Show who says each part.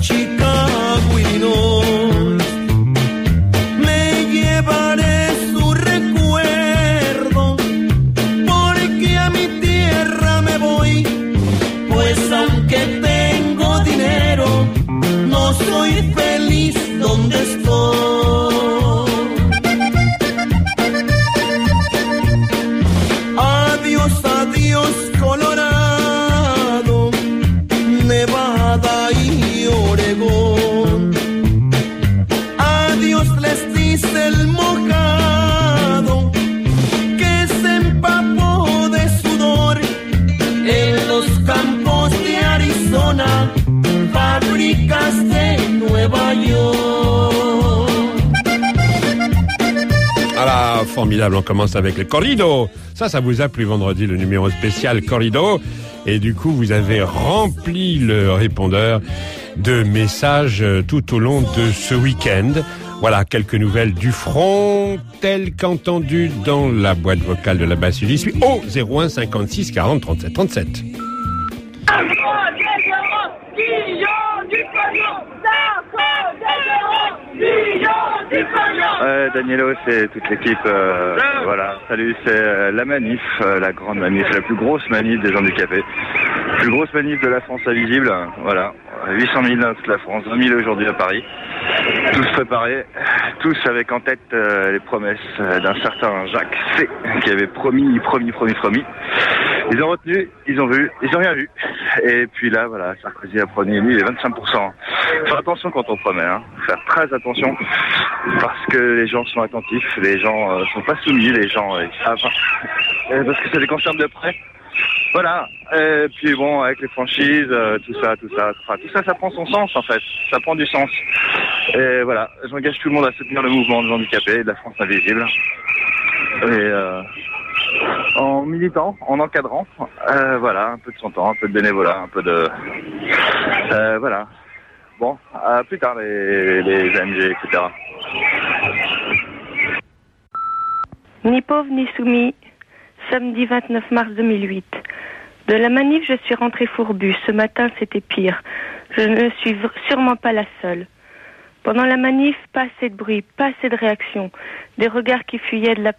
Speaker 1: Chicago, Illinois. Me llevaré su recuerdo, porque a mi tierra me voy, pues aunque tengo dinero, no soy feliz donde estoy. Adiós, adiós, Colorado, Nevada y Oregón. Adiós les dice el mojado, que se empapó de sudor en los campos de Arizona, fábricas de Nueva York.
Speaker 2: Voilà, formidable, on commence avec le corrido. Ça vous a plu vendredi, le numéro spécial corrido. Et du coup, vous avez rempli le répondeur de messages tout au long de ce week-end. Voilà, quelques nouvelles du front, telles qu'entendues dans la boîte vocale de la basse Ulysse, au 01 56 40 37 37.
Speaker 3: Danielo, c'est toute l'équipe. Voilà, salut, c'est la manif, la grande manif, la plus grosse manif des handicapés. Plus grosse manif de la France invisible. Voilà, 800 000 dans toute la France, 20 000 aujourd'hui à Paris. Tous préparés, tous avec en tête les promesses d'un certain Jacques C. qui avait promis. Ils ont retenu, ils ont vu, ils ont rien vu. Et puis là, voilà, Sarkozy a promis, lui, les 25%. Faire attention quand on promet, hein. Faire très attention, parce que les gens sont attentifs, les gens sont pas soumis, les gens ils savent, parce que ça les concerne de près. Voilà. Et puis bon, avec les franchises, tout ça, ça prend son sens en fait. Ça prend du sens. Et voilà, j'engage tout le monde à soutenir le mouvement des handicapés de la France invisible. Et en militant, en encadrant, voilà, un peu de son temps, un peu de bénévolat, un peu de... voilà. Bon, à plus tard les AMG, etc.
Speaker 4: Ni pauvre ni soumis, samedi 29 mars 2008. De la manif, je suis rentrée fourbue. Ce matin, c'était pire. Je ne suis sûrement pas la seule. Pendant la manif, pas assez de bruit, pas assez de réaction. Des regards qui fuyaient de la